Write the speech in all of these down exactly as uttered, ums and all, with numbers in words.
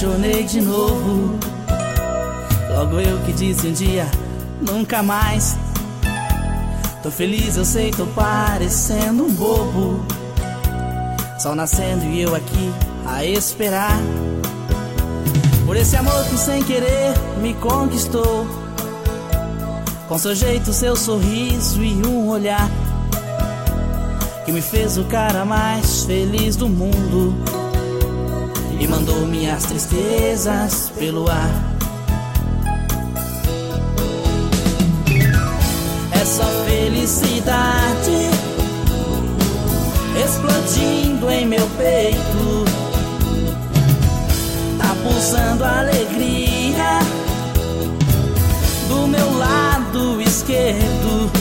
apaixonei de novo. Logo eu que disse um dia, nunca mais. Tô feliz, eu sei, tô parecendo um bobo. Sol nascendo e eu aqui a esperar por esse amor que sem querer me conquistou, com seu jeito, seu sorriso e um olhar que me fez o cara mais feliz do mundo e mandou minhas tristezas pelo ar. É só felicidade explodindo em meu peito, tá pulsando a alegria do meu lado esquerdo.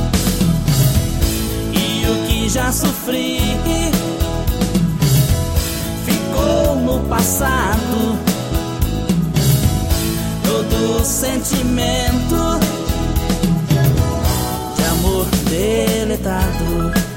E o que já sofri ficou no passado, todo sentimento de amor deletado.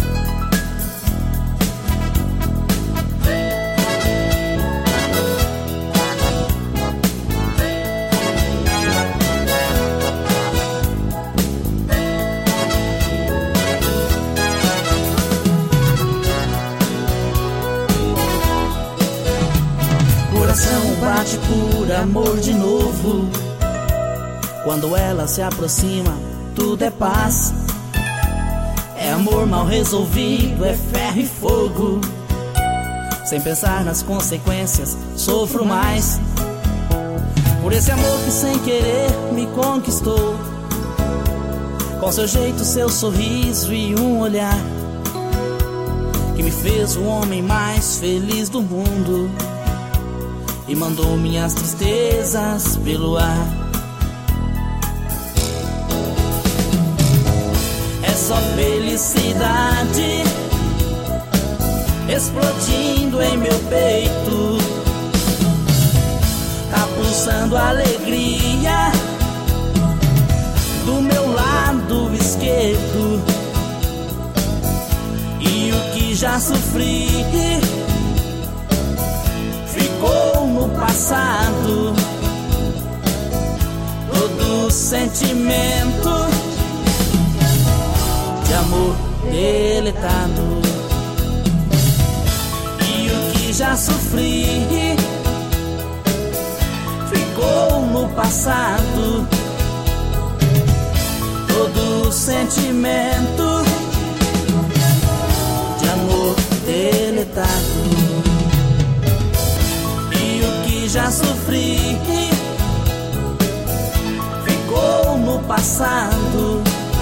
Coração bate por amor de novo. Quando ela se aproxima, tudo é paz. É amor mal resolvido, é ferro e fogo. Sem pensar nas consequências, sofro mais por esse amor que sem querer me conquistou, com seu jeito, seu sorriso e um olhar que me fez o homem mais feliz do mundo e mandou minhas tristezas pelo ar. É só felicidade explodindo em meu peito, tá pulsando a alegria do meu lado esquerdo. E o que já sofri ficou no passado, todo sentimento de amor deletado. E o que já sofri ficou no passado, todo sentimento de amor deletado. Já sofri ficou no passado,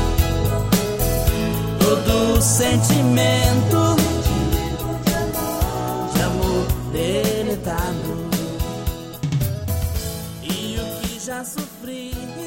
todo sentimento de amor deletado. E o que já sofri